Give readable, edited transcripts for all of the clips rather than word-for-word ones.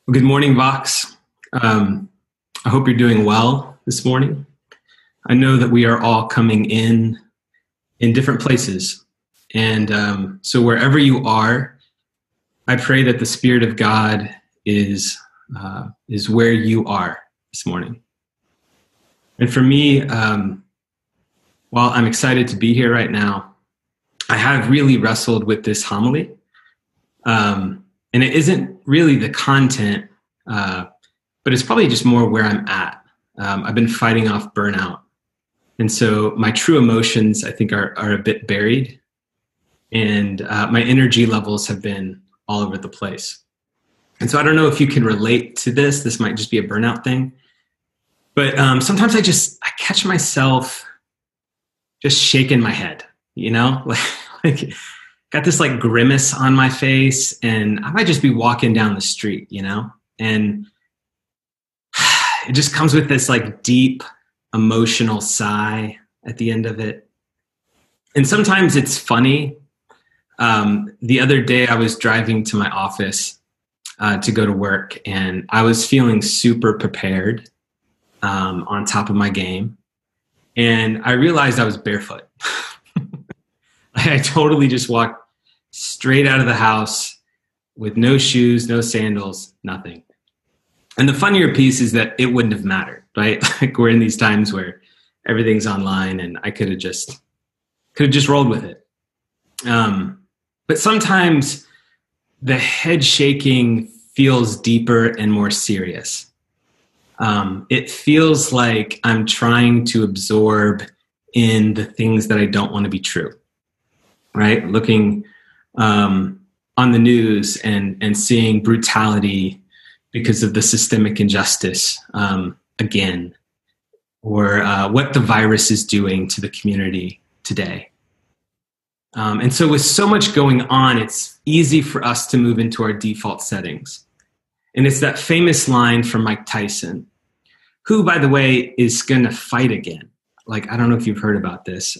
Well, good morning, Vox. I hope you're doing well this morning. I know that we are all coming in different places. And so wherever you are, I pray that the Spirit of God is where you are this morning. And for me, while I'm excited to be here right now, I have really wrestled with this homily. And it isn't really the content, but it's probably just more where I'm at. I've been fighting off burnout. And so my true emotions, I think, are a bit buried. And my energy levels have been all over the place. And so I don't know if you can relate to this. This might just be a burnout thing. But sometimes I catch myself just shaking my head, like got this like grimace on my face, and I might just be walking down the street, and it just comes with this like deep emotional sigh at the end of it. And sometimes it's funny. The other day I was driving to my office to go to work, and I was feeling super prepared, on top of my game. And I realized I was barefoot. I totally just walked straight out of the house with no shoes, no sandals, nothing. And the funnier piece is that it wouldn't have mattered, right? Like we're in these times where everything's online, and I could have just rolled with it. But sometimes the head shaking feels deeper and more serious. It feels like I'm trying to absorb in the things that I don't want to be true, right? Looking on the news and seeing brutality because of the systemic injustice again, or what the virus is doing to the community today. And so with so much going on, it's easy for us to move into our default settings. And it's that famous line from Mike Tyson, who, by the way, is going to fight again. Like, I don't know if you've heard about this.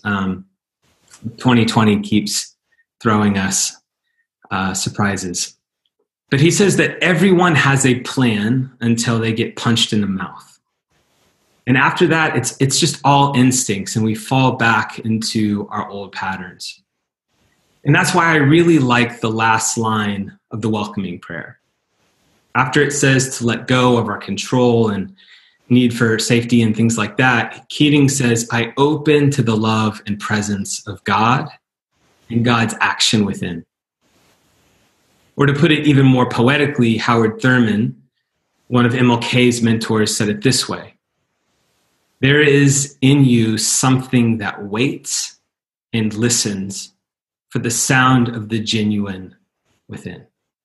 2020 keeps throwing us surprises. But he says that everyone has a plan until they get punched in the mouth. And after that, it's just all instincts, and we fall back into our old patterns. And that's why I really like the last line of the welcoming prayer. After it says to let go of our control and need for safety and things like that, Keating says, I open to the love and presence of God and God's action within. Or to put it even more poetically, Howard Thurman, one of MLK's mentors, said it this way: there is in you something that waits and listens for the sound of the genuine within.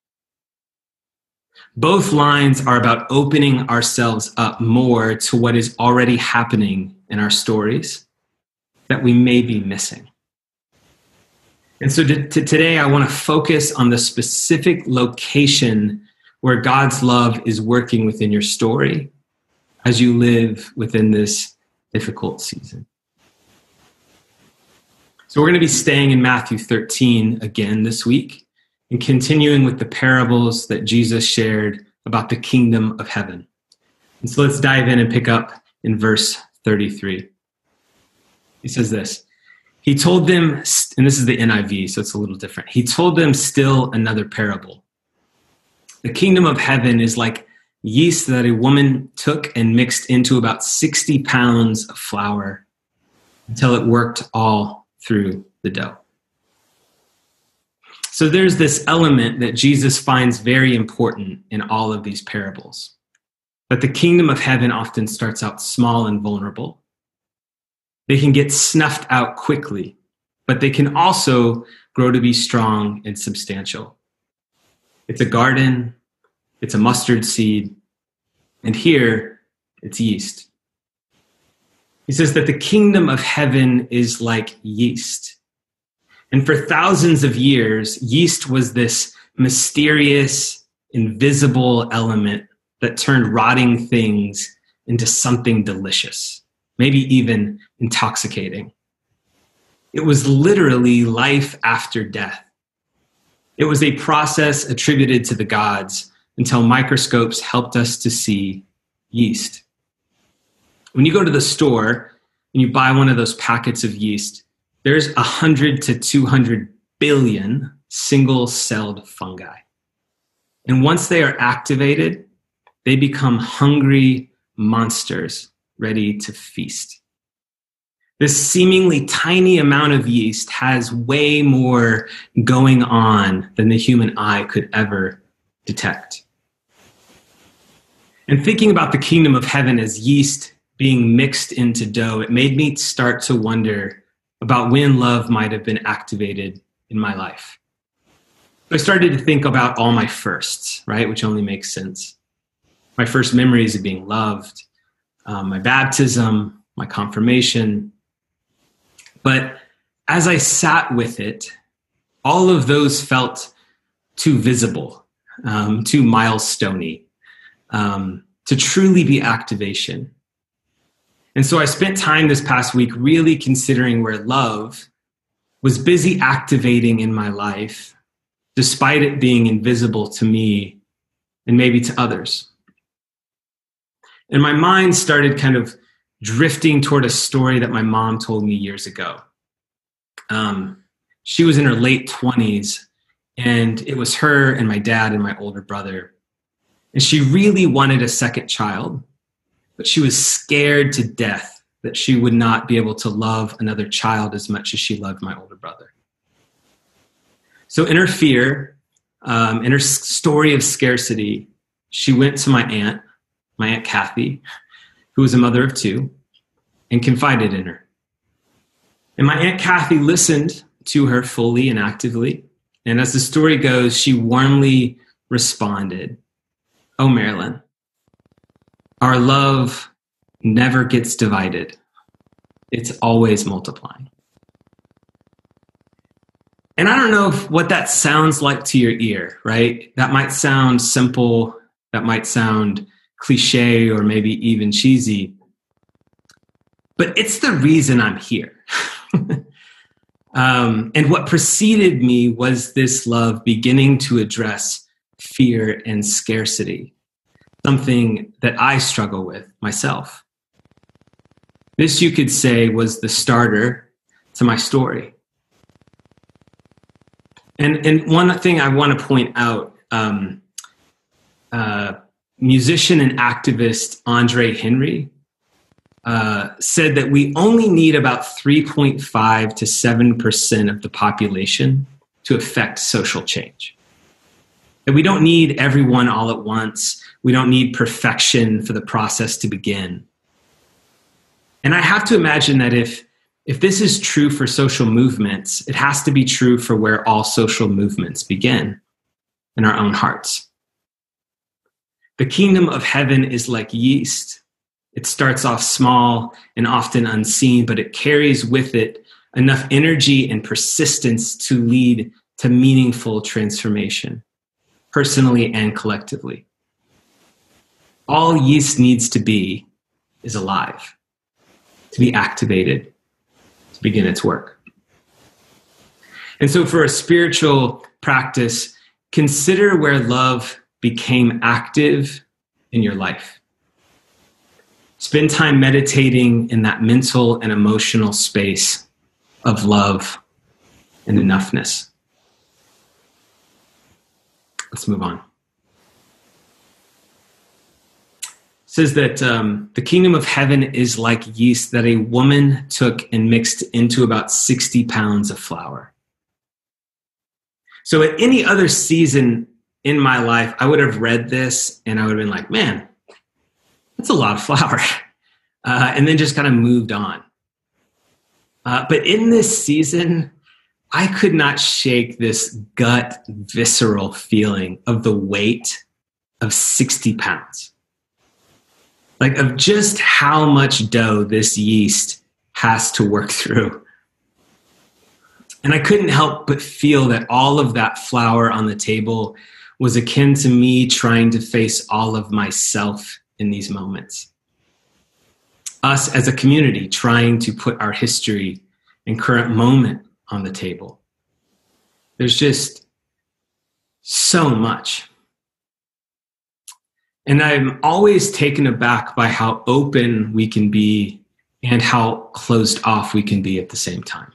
Both lines are about opening ourselves up more to what is already happening in our stories that we may be missing. And so today I want to focus on the specific location where God's love is working within your story as you live within this difficult season. So we're going to be staying in Matthew 13 again this week and continuing with the parables that Jesus shared about the kingdom of heaven. And so let's dive in and pick up in verse 33. He says this: he told them, and this is the NIV, so it's a little different. He told them still another parable. The kingdom of heaven is like yeast that a woman took and mixed into about 60 pounds of flour until it worked all through the dough. So there's this element that Jesus finds very important in all of these parables. But the kingdom of heaven often starts out small and vulnerable. They can get snuffed out quickly, but they can also grow to be strong and substantial. It's a garden, it's a mustard seed, and here it's yeast. He says that the kingdom of heaven is like yeast. And for thousands of years, yeast was this mysterious, invisible element that turned rotting things into something delicious, maybe even intoxicating. It was literally life after death. It was a process attributed to the gods until microscopes helped us to see yeast. When you go to the store and you buy one of those packets of yeast, there's 100 to 200 billion single-celled fungi. And once they are activated, they become hungry monsters ready to feast. This seemingly tiny amount of yeast has way more going on than the human eye could ever detect. And thinking about the kingdom of heaven as yeast being mixed into dough, it made me start to wonder about when love might have been activated in my life. I started to think about all my firsts, right? Which only makes sense. My first memories of being loved, my baptism, my confirmation. But as I sat with it, all of those felt too visible, too milestone-y, to truly be activation. And so I spent time this past week really considering where love was busy activating in my life, despite it being invisible to me and maybe to others. And my mind started kind of drifting toward a story that my mom told me years ago. She was in her late 20s, and it was her and my dad and my older brother. And she really wanted a second child, but she was scared to death that she would not be able to love another child as much as she loved my older brother. So in her fear, in her story of scarcity, she went to my Aunt Kathy, who was a mother of two, and confided in her. And my Aunt Kathy listened to her fully and actively. And as the story goes, she warmly responded, "Oh, Marilyn, our love never gets divided. It's always multiplying." And I don't know what that sounds like to your ear, right? That might sound simple. That might sound cliche or maybe even cheesy. But it's the reason I'm here. And what preceded me was this love beginning to address fear and scarcity, something that I struggle with myself. This, you could say, was the starter to my story. And one thing I want to point out, musician and activist Andre Henry said that we only need about 3.5 to 7% of the population to affect social change. That we don't need everyone all at once. We don't need perfection for the process to begin. And I have to imagine that if this is true for social movements, it has to be true for where all social movements begin, in our own hearts. The kingdom of heaven is like yeast. It starts off small and often unseen, but it carries with it enough energy and persistence to lead to meaningful transformation, personally and collectively. All yeast needs to be is alive, to be activated, to begin its work. And so for a spiritual practice, consider where love became active in your life. Spend time meditating in that mental and emotional space of love and enoughness. Let's move on. It says that the kingdom of heaven is like yeast that a woman took and mixed into about 60 pounds of flour. So at any other season in my life, I would have read this and I would have been like, man, that's a lot of flour. And then just kind of moved on. But in this season, I could not shake this gut visceral feeling of the weight of 60 pounds. Like of just how much dough this yeast has to work through. And I couldn't help but feel that all of that flour on the table was akin to me trying to face all of myself in these moments. Us as a community trying to put our history and current moment on the table. There's just so much. And I'm always taken aback by how open we can be and how closed off we can be at the same time,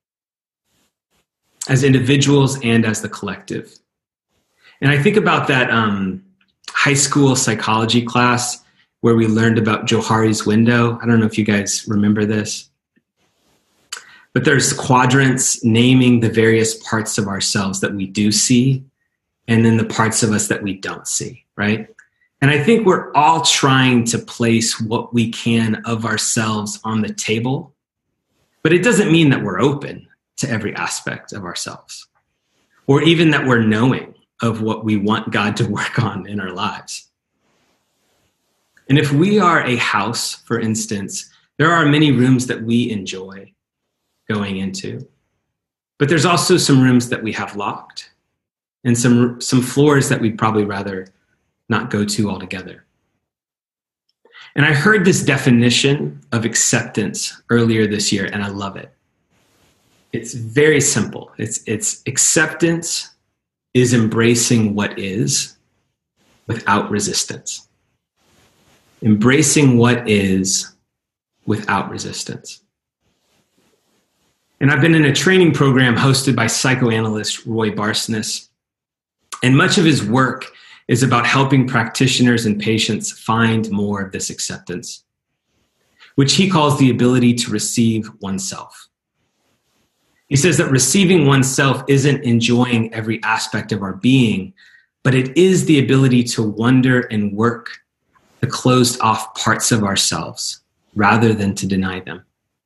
as individuals and as the collective. And I think about that high school psychology class where we learned about Johari's window. I don't know if you guys remember this, but there's quadrants naming the various parts of ourselves that we do see, and then the parts of us that we don't see, right? And I think we're all trying to place what we can of ourselves on the table, but it doesn't mean that we're open to every aspect of ourselves, or even that we're knowing of what we want God to work on in our lives. And if we are a house, for instance, there are many rooms that we enjoy going into, but there's also some rooms that we have locked and some floors that we'd probably rather not go to altogether. And I heard this definition of acceptance earlier this year, and I love it. It's very simple. It's acceptance is embracing what is without resistance. Embracing what is without resistance. And I've been in a training program hosted by psychoanalyst Roy Barsness, and much of his work is about helping practitioners and patients find more of this acceptance, which he calls the ability to receive oneself. He says that receiving oneself isn't enjoying every aspect of our being, but it is the ability to wonder and work the closed off parts of ourselves rather than to deny them.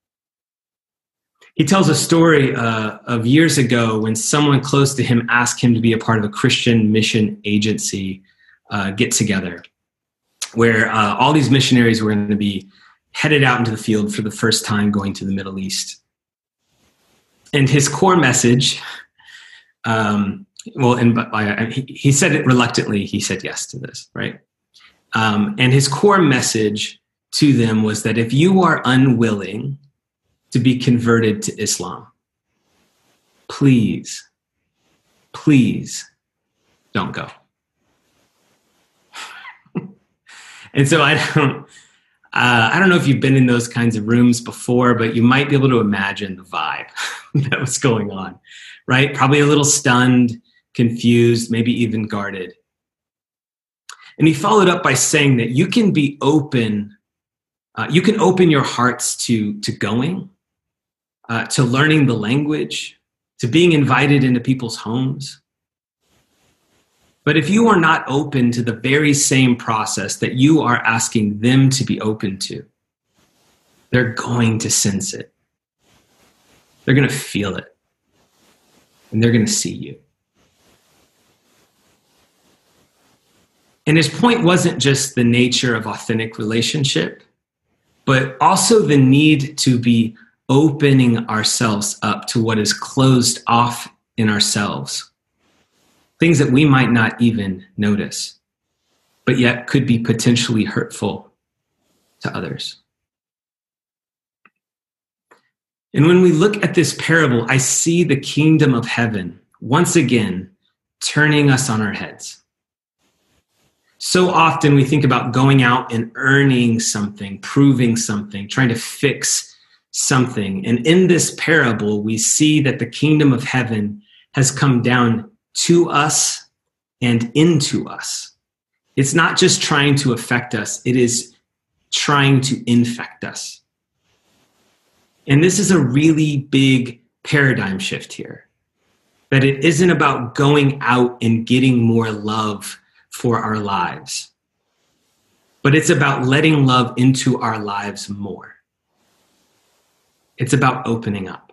He tells a story of years ago when someone close to him asked him to be a part of a Christian mission agency get-together, where all these missionaries were going to be headed out into the field for the first time going to the Middle East. And his core message, he said it reluctantly, he said yes to this, right? And his core message to them was that if you are unwilling to be converted to Islam, please don't go. And so I don't know if you've been in those kinds of rooms before, but you might be able to imagine the vibe that was going on, right? Probably a little stunned, confused, maybe even guarded. And he followed up by saying that you can be open, you can open your hearts to going, to learning the language, to being invited into people's homes. But if you are not open to the very same process that you are asking them to be open to, they're going to sense it. They're going to feel it. And they're going to see you. And his point wasn't just the nature of authentic relationship, but also the need to be opening ourselves up to what is closed off in ourselves. Things that we might not even notice, but yet could be potentially hurtful to others. And when we look at this parable, I see the kingdom of heaven once again turning us on our heads. So often we think about going out and earning something, proving something, trying to fix something. And in this parable, we see that the kingdom of heaven has come down to us and into us. It's not just trying to affect us, it is trying to infect us. And this is a really big paradigm shift here. That it isn't about going out and getting more love for our lives, but it's about letting love into our lives more. It's about opening up.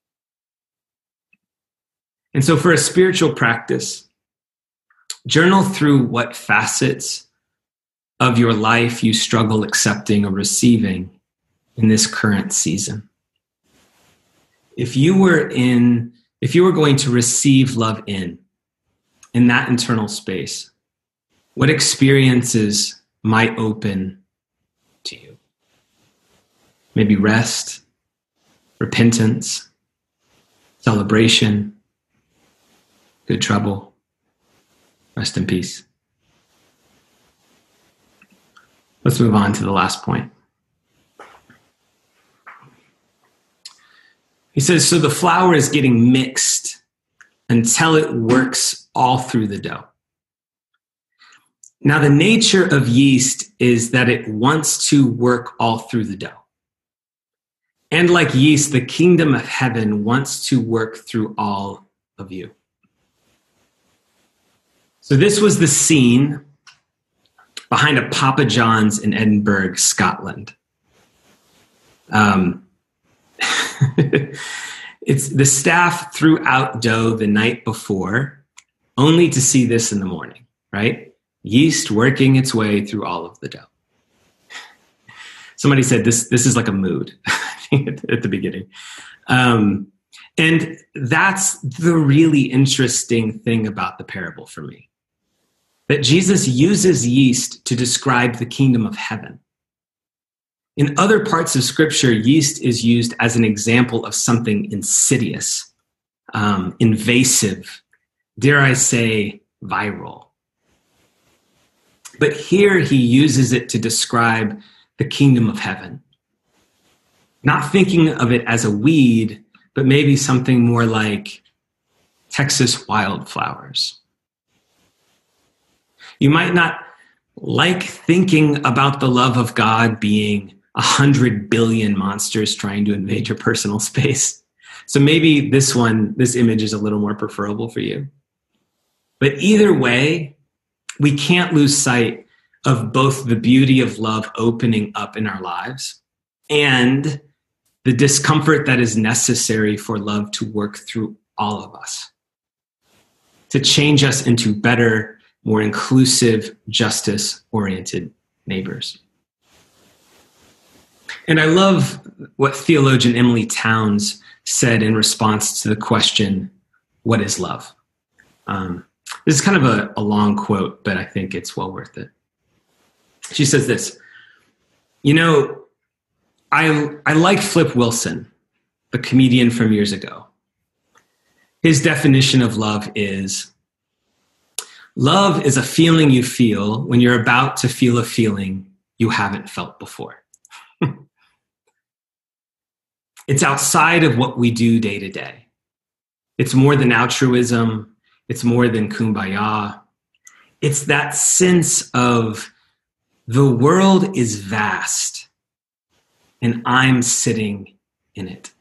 And so for a spiritual practice, journal through what facets of your life you struggle accepting or receiving in this current season. If you were going to receive love in that internal space, what experiences might open to you? Maybe rest, repentance, celebration, good trouble, rest in peace. Let's move on to the last point. He says, so the flour is getting mixed until it works all through the dough. Now, the nature of yeast is that it wants to work all through the dough. And like yeast, the kingdom of heaven wants to work through all of you. So this was the scene behind a Papa John's in Edinburgh, Scotland. It's the staff threw out dough the night before, only to see this in the morning, right? Yeast working its way through all of the dough. Somebody said this is like a mood at the beginning. And that's the really interesting thing about the parable for me. That Jesus uses yeast to describe the kingdom of heaven. In other parts of Scripture, yeast is used as an example of something insidious, invasive, dare I say, viral. But here he uses it to describe the kingdom of heaven. Not thinking of it as a weed, but maybe something more like Texas wildflowers. You might not like thinking about the love of God being 100 billion monsters trying to invade your personal space. So maybe this image is a little more preferable for you. But either way, we can't lose sight of both the beauty of love opening up in our lives and the discomfort that is necessary for love to work through all of us, to change us into better, more inclusive, justice-oriented neighbors. And I love what theologian Emily Towns said in response to the question, what is love? This is kind of a long quote, but I think it's well worth it. She says this, I like Flip Wilson, the comedian from years ago. His definition of love is a feeling you feel when you're about to feel a feeling you haven't felt before. It's outside of what we do day to day. It's more than altruism. It's more than kumbaya. It's that sense of the world is vast and I'm sitting in it.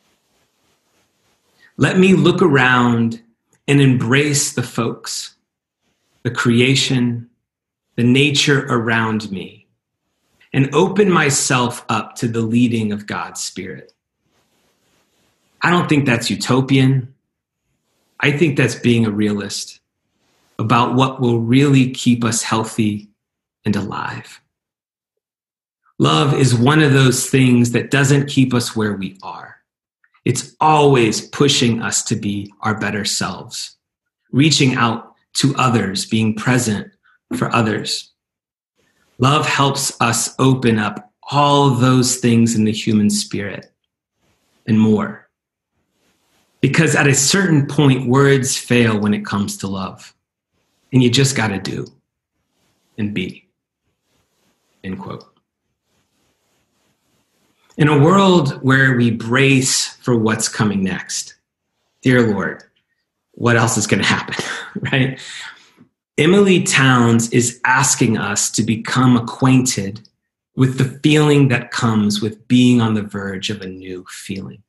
Let me look around and embrace the folks, the creation, the nature around me, and open myself up to the leading of God's Spirit. I don't think that's utopian. I think that's being a realist about what will really keep us healthy and alive. Love is one of those things that doesn't keep us where we are. It's always pushing us to be our better selves, reaching out to others, being present for others. Love helps us open up all those things in the human spirit and more. Because at a certain point, words fail when it comes to love. And you just got to do and be. End quote. In a world where we brace for what's coming next, dear Lord, what else is going to happen, right? Emily Towns is asking us to become acquainted with the feeling that comes with being on the verge of a new feeling.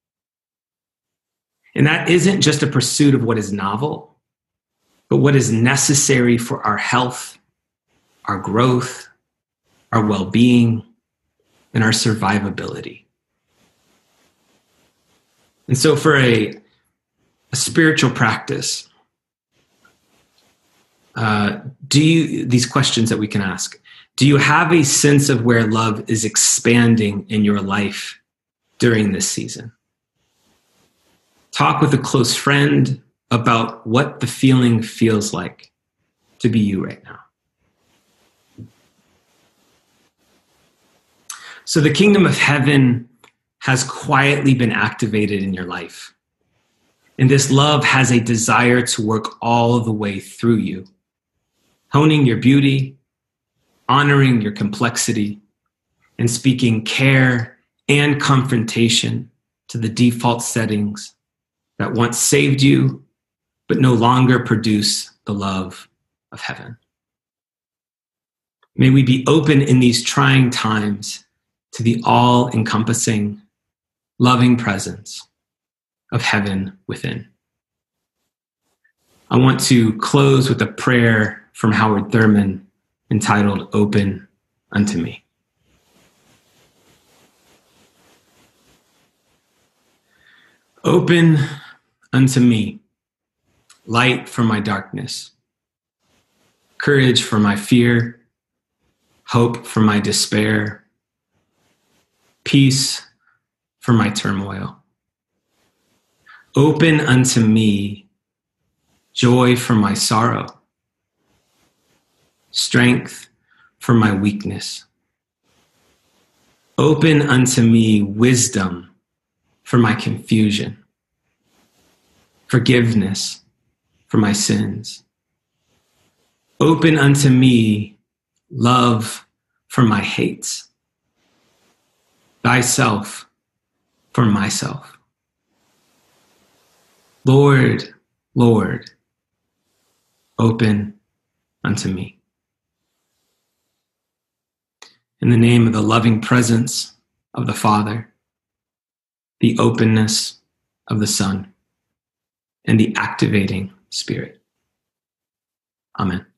And that isn't just a pursuit of what is novel, but what is necessary for our health, our growth, our well-being, and our survivability. And so for a spiritual practice, these questions that we can ask, do you have a sense of where love is expanding in your life during this season? Talk with a close friend about what the feeling feels like to be you right now. So the kingdom of heaven has quietly been activated in your life. And this love has a desire to work all the way through you, honing your beauty, honoring your complexity, and speaking care and confrontation to the default settings that once saved you, but no longer produce the love of heaven. May we be open in these trying times to the all-encompassing, loving presence of heaven within. I want to close with a prayer from Howard Thurman entitled "Open Unto Me." Open unto me, light for my darkness, courage for my fear, hope for my despair, peace for my turmoil. Open unto me, joy for my sorrow, strength for my weakness. Open unto me, wisdom for my confusion, forgiveness for my sins. Open unto me, love for my hates, thyself for myself. Lord, Lord, open unto me. In the name of the loving presence of the Father, the openness of the Son, and the activating Spirit. Amen.